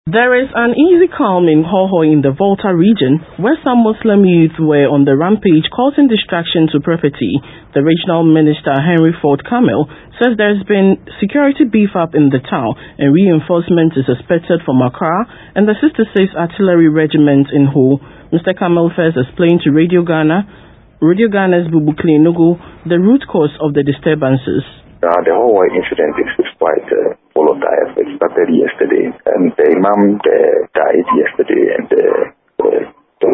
There is an easy calm in Hohoe in the Volta region, where some Muslim youth were on the rampage causing destruction to property. The regional minister, Henry Ford Camel, says there has been security beef up in the town and reinforcement is expected from Accra and the 66th Artillery Regiment in Ho. Mr. Camel first explained to Radio Ghana's Bubu Klenugu, the root cause of the disturbances. The whole incident is quite volatile. It started yesterday, and the Imam died yesterday, and the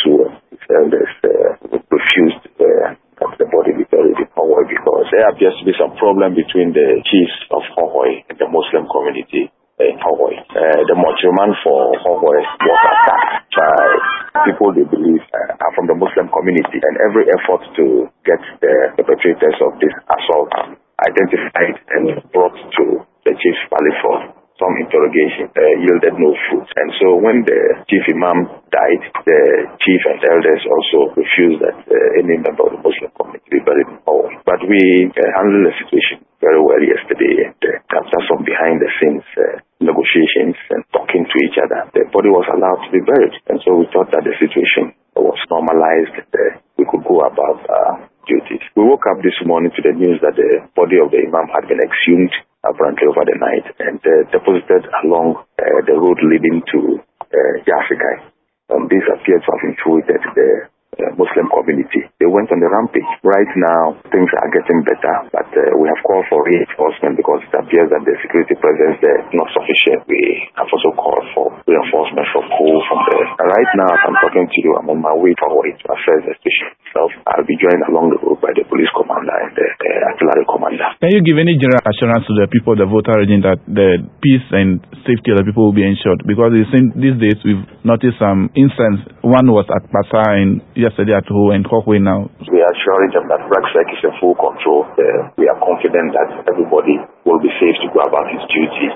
elders refused that the body be buried in Hohoe because there appears to be some problem between the chiefs of Hohoe and the Muslim community in Hohoe. The mortuary for Hohoe was attacked by people they believe are from the Muslim community, and every effort to get the perpetrators of this assault identified and brought to the chief's palace for some interrogation yielded no fruit. And so when the chief imam died, the chief and elders also refused that any member of the Muslim community be buried in Hohoe. But we handled the situation very well yesterday, and after some behind the scenes negotiations and talking to each other, the body was allowed to be buried. And so we thought that the situation was normalized, we could go about duties. We woke up this morning to the news that the body of the imam had been exhumed apparently over the night and deposited along the road leading to Yasikai. This appeared to have infuriated the Muslim community. They went on the rampage. Right now, things are getting better, but we have called for reinforcement because it appears that the security presence there is not sufficient. We have also called for reinforcement from Ho from there. And right now, as I'm talking to you, I'm on my way forward to assess the station itself. I'll be joined along the road by the police commander and the artillery commander. Can you give any general assurance to the people of the Volta region that the peace and safety of the people will be ensured? Because these days we've noticed some incidents. One was at Pasa and yesterday at Ho and Hohoe now. We are assuring them that RECSEC is in full control. We are confident that everybody will be safe to go about his duties.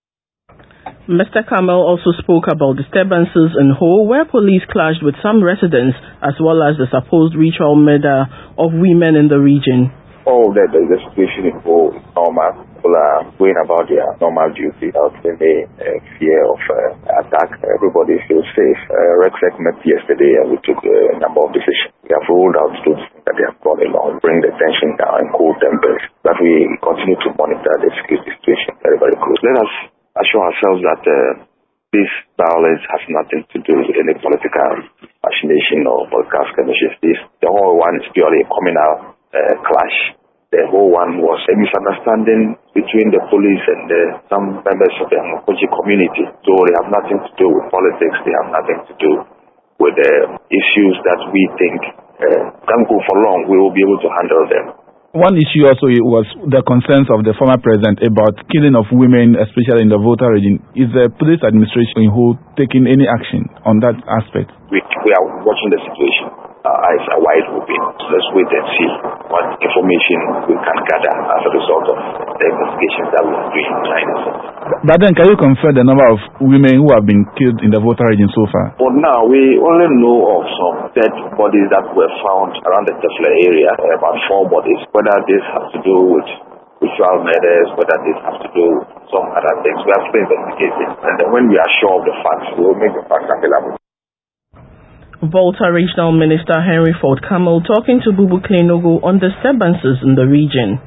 Mr. Camel also spoke about disturbances in Ho, where police clashed with some residents, as well as the supposed ritual murder of women in the region. The situation in Ho is normal. People are going about their normal duty without any fear of attack. Everybody feels safe. RECSEC met yesterday and we took a number of decisions. We have rolled out those that they have brought along, bring the tension down and cool tempers. But we continue to monitor the security situation very, very closely. Let us assure ourselves that this violence has nothing to do with any political machination or political skirmishes. The whole one is purely a communal clash. The whole one was a misunderstanding between the police and some members of the Amapoji community. So they have nothing to do with politics. They have nothing to do with issues that we think can go for long. We will be able to handle them. One issue also was the concerns of the former president about killing of women, especially in the Volta region. Is the police administration who taking any action on that aspect? We are watching the situation. Eyes are wide open. So let's wait and see what information we can gather as a result of the investigations that we are doing in China. But then can you confirm the number of women who have been killed in the Volta region so far? For now, we only know of some dead bodies that were found around the Tefle area, about 4 bodies. Whether this has to do with ritual murders, whether this has to do with some other things, we have to investigate it. And then when we are sure of the facts, we will make the facts available. Volta Regional Minister Henry Ford Camel talking to Bubu Klenugu on disturbances in the region.